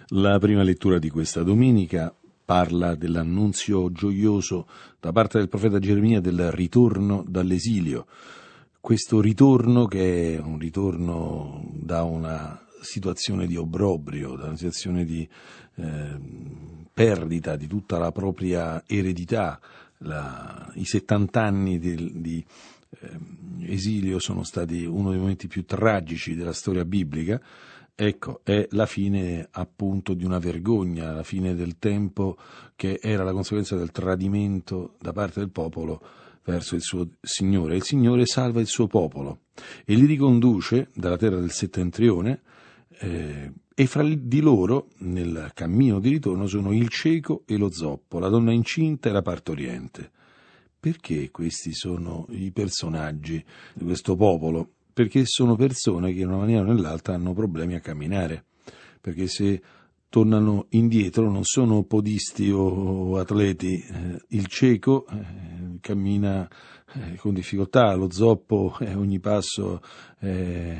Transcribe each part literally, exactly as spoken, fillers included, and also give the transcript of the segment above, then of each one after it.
La prima lettura di questa domenica parla dell'annunzio gioioso da parte del profeta Geremia del ritorno dall'esilio. Questo ritorno che è un ritorno da una situazione di obbrobrio, da una situazione di eh, perdita di tutta la propria eredità. La, I settant'anni di, di eh, esilio sono stati uno dei momenti più tragici della storia biblica. Ecco, è la fine appunto di una vergogna, la fine del tempo che era la conseguenza del tradimento da parte del popolo verso il suo Signore. Il Signore salva il suo popolo e li riconduce dalla terra del settentrione eh, e fra di loro, nel cammino di ritorno, sono il cieco e lo zoppo, la donna incinta e la partoriente. Perché questi sono i personaggi di questo popolo? Perché sono persone che in una maniera o nell'altra hanno problemi a camminare, perché se tornano indietro non sono podisti o atleti, eh, il cieco eh, cammina eh, con difficoltà, lo zoppo eh, ogni passo è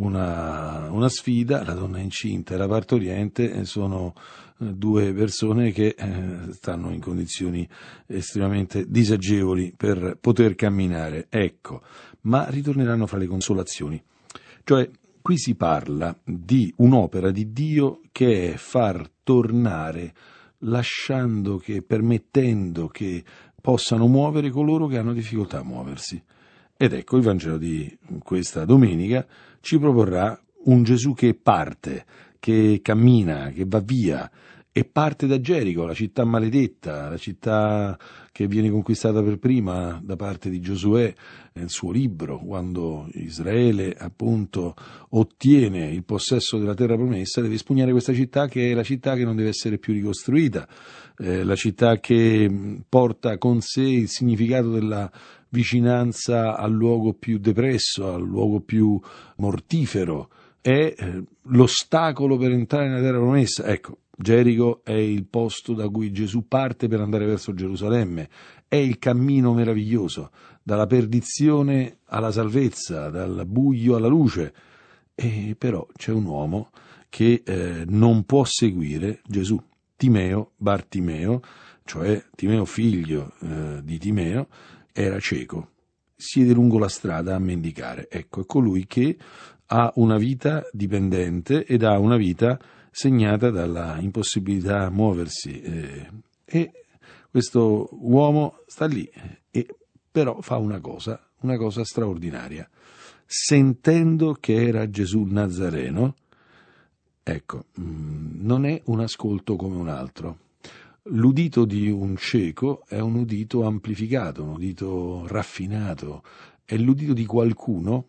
una, una sfida, la donna incinta e la partoriente eh, sono eh, due persone che eh, stanno in condizioni estremamente disagevoli per poter camminare, ecco. Ma ritorneranno fra le consolazioni. Cioè, qui si parla di un'opera di Dio che è far tornare, lasciando che, permettendo che possano muovere coloro che hanno difficoltà a muoversi. Ed ecco, il Vangelo di questa domenica ci proporrà un Gesù che parte, che cammina, che va via, e parte da Gerico, la città maledetta, la città che viene conquistata per prima da parte di Giosuè nel suo libro, quando Israele appunto ottiene il possesso della terra promessa, deve espugnare questa città che è la città che non deve essere più ricostruita, eh, la città che porta con sé il significato della vicinanza al luogo più depresso, al luogo più mortifero, è eh, l'ostacolo per entrare nella terra promessa. Ecco, Gerico è il posto da cui Gesù parte per andare verso Gerusalemme, è il cammino meraviglioso, dalla perdizione alla salvezza, dal buio alla luce, e però c'è un uomo che eh, non può seguire Gesù, Timeo, Bartimeo, cioè Timeo figlio eh, di Timeo, era cieco, siede lungo la strada a mendicare. Ecco, è colui che ha una vita dipendente ed ha una vita segnata dalla impossibilità a muoversi, eh, e questo uomo sta lì e però fa una cosa, una cosa straordinaria. Sentendo che era Gesù Nazareno, ecco, mh, non è un ascolto come un altro. L'udito di un cieco è un udito amplificato, un udito raffinato, è l'udito di qualcuno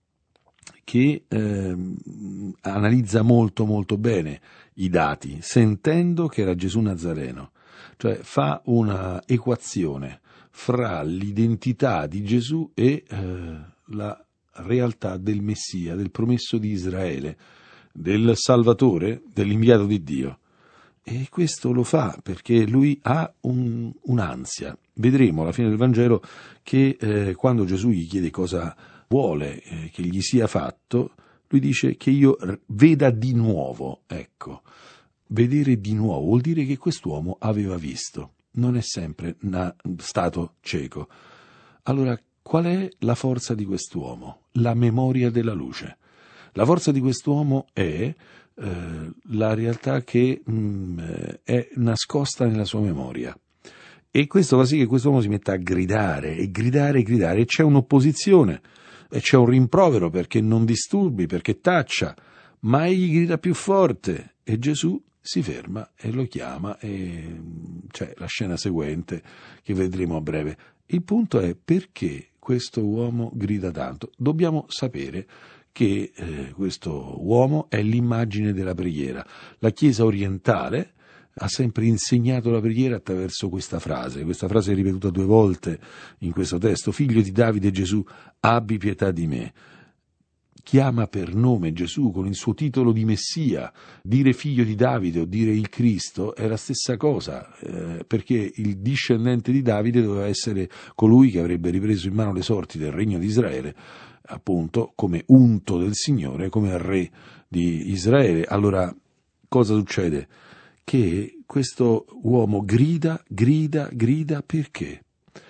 che eh, analizza molto molto bene i dati, sentendo che era Gesù Nazareno, cioè fa una equazione fra l'identità di Gesù e eh, la realtà del Messia, del promesso di Israele, del Salvatore, dell'inviato di Dio. E questo lo fa perché lui ha un, un'ansia. Vedremo alla fine del Vangelo che eh, quando Gesù gli chiede cosa vuole eh, che gli sia fatto, lui dice che io veda di nuovo. Ecco, vedere di nuovo vuol dire che quest'uomo aveva visto, non è sempre na- stato cieco. Allora, qual è la forza di quest'uomo? La memoria della luce. La forza di quest'uomo è eh, la realtà che mh, è nascosta nella sua memoria. E questo fa sì che quest'uomo si metta a gridare, e gridare, e gridare, e c'è un'opposizione, e c'è un rimprovero perché non disturbi, perché taccia, ma egli grida più forte, e Gesù si ferma e lo chiama, e c'è la scena seguente che vedremo a breve. Il punto è perché questo uomo grida tanto. Dobbiamo sapere che eh, questo uomo è l'immagine della preghiera. La Chiesa orientale ha sempre insegnato la preghiera attraverso questa frase. Questa frase è ripetuta due volte in questo testo. Figlio di Davide Gesù, abbi pietà di me. Chiama per nome Gesù con il suo titolo di Messia. Dire figlio di Davide o dire il Cristo è la stessa cosa, eh, perché il discendente di Davide doveva essere colui che avrebbe ripreso in mano le sorti del regno di Israele, appunto come unto del Signore, come re di Israele. Allora cosa succede? Che questo uomo grida, grida, grida perché?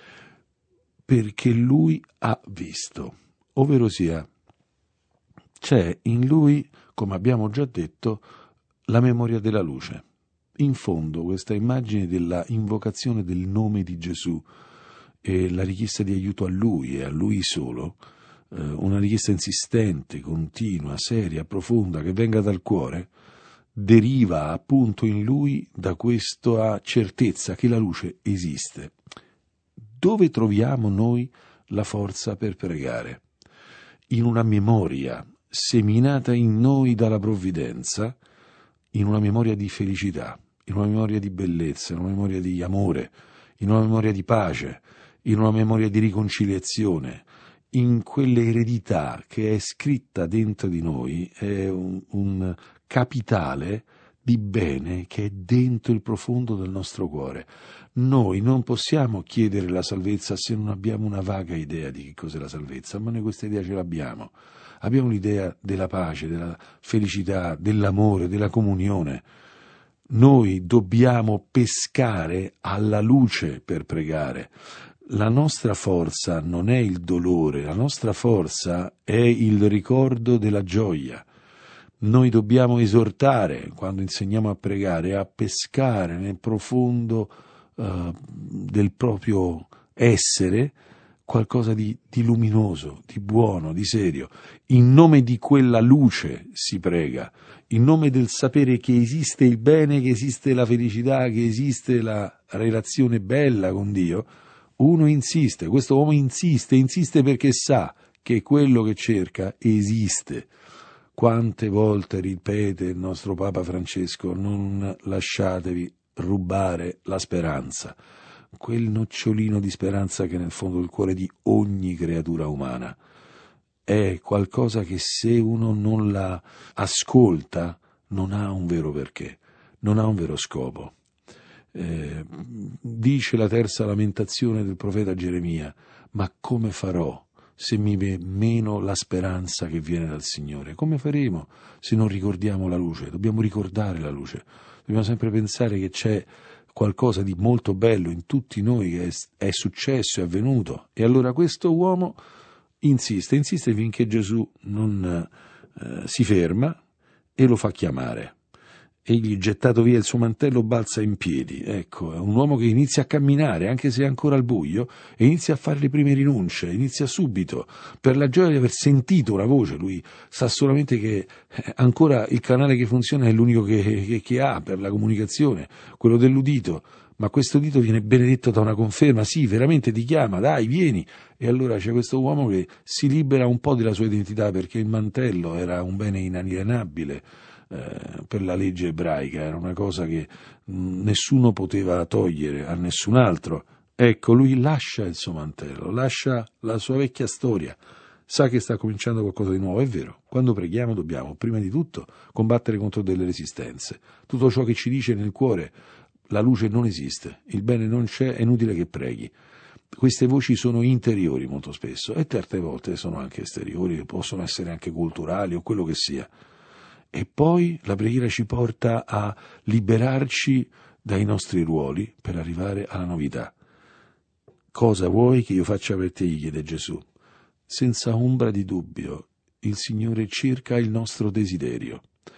Perché lui ha visto, ovvero sia, c'è in lui, come abbiamo già detto, la memoria della luce. In fondo questa immagine della invocazione del nome di Gesù e la richiesta di aiuto a lui e a lui solo, eh, una richiesta insistente, continua, seria, profonda, che venga dal cuore, deriva appunto in lui da questa certezza che la luce esiste. Dove troviamo noi la forza per pregare? In una memoria seminata in noi dalla provvidenza, in una memoria di felicità, in una memoria di bellezza, in una memoria di amore, in una memoria di pace, in una memoria di riconciliazione, in quell'eredità che è scritta dentro di noi, è un, un capitale di bene che è dentro il profondo del nostro cuore. Noi non possiamo chiedere la salvezza se non abbiamo una vaga idea di che cos'è la salvezza, ma noi questa idea ce l'abbiamo. Abbiamo l'idea della pace, della felicità, dell'amore, della comunione. Noi dobbiamo pescare alla luce per pregare. La nostra forza non è il dolore, la nostra forza è il ricordo della gioia. Noi dobbiamo esortare, quando insegniamo a pregare, a pescare nel profondo uh, del proprio essere qualcosa di, di luminoso, di buono, di serio. In nome di quella luce si prega, in nome del sapere che esiste il bene, che esiste la felicità, che esiste la relazione bella con Dio. Uno insiste, questo uomo insiste, insiste perché sa che quello che cerca esiste. Quante volte ripete il nostro Papa Francesco: non lasciatevi rubare la speranza, quel nocciolino di speranza che è nel fondo del cuore di ogni creatura umana. È qualcosa che se uno non la ascolta non ha un vero perché, non ha un vero scopo. Eh, dice la terza lamentazione del profeta Geremia: ma come farò se mi meno la speranza che viene dal Signore? Come faremo se non ricordiamo la luce? Dobbiamo ricordare la luce, dobbiamo sempre pensare che c'è qualcosa di molto bello in tutti noi che è, è successo, è avvenuto. E allora questo uomo insiste, insiste finché Gesù non eh, si ferma e lo fa chiamare. Egli, gettato via il suo mantello, balza in piedi. Ecco, è un uomo che inizia a camminare, anche se è ancora al buio, e inizia a fare le prime rinunce, inizia subito, per la gioia di aver sentito una voce. Lui sa solamente che ancora il canale che funziona è l'unico che, che, che ha per la comunicazione, quello dell'udito, ma questo udito viene benedetto da una conferma: sì, veramente ti chiama, dai, vieni. E allora c'è questo uomo che si libera un po' della sua identità, perché il mantello era un bene inalienabile per la legge ebraica, era una cosa che nessuno poteva togliere a nessun altro. Ecco, lui lascia il suo mantello, lascia la sua vecchia storia, sa che sta cominciando qualcosa di nuovo. È vero, quando preghiamo dobbiamo prima di tutto combattere contro delle resistenze. Tutto ciò che ci dice nel cuore: la luce non esiste, il bene non c'è, è inutile che preghi. Queste voci sono interiori molto spesso, e certe volte sono anche esteriori, possono essere anche culturali o quello che sia. E poi la preghiera ci porta a liberarci dai nostri ruoli per arrivare alla novità. Cosa vuoi che io faccia per te? Gli chiede Gesù. Senza ombra di dubbio, il Signore cerca il nostro desiderio.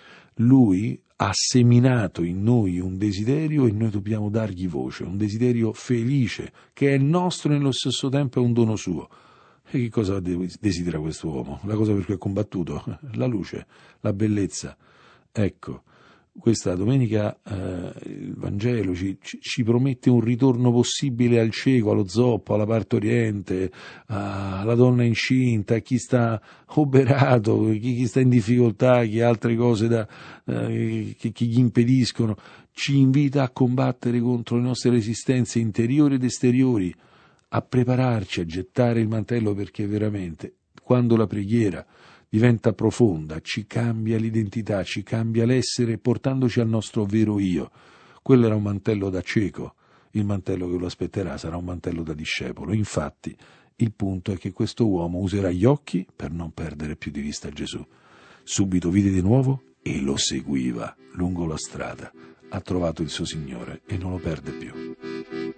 Lui ha seminato in noi un desiderio e noi dobbiamo dargli voce, un desiderio felice, che è nostro e nello stesso tempo è un dono suo. E che cosa desidera questo uomo? La cosa per cui ha combattuto? La luce, la bellezza. Ecco, questa domenica eh, il Vangelo ci, ci, ci promette un ritorno possibile al cieco, allo zoppo, alla partoriente, alla donna incinta, a chi sta oberato, chi, chi sta in difficoltà, chi ha altre cose da, eh, che, che gli impediscono. Ci invita a combattere contro le nostre resistenze interiori ed esteriori, a prepararci, a gettare il mantello, perché veramente quando la preghiera diventa profonda ci cambia l'identità, ci cambia l'essere, portandoci al nostro vero io. Quello era un mantello da cieco, il mantello che lo aspetterà sarà un mantello da discepolo. Infatti il punto è che questo uomo userà gli occhi per non perdere più di vista Gesù. Subito vide di nuovo e lo seguiva lungo la strada. Ha trovato il suo Signore e non lo perde più.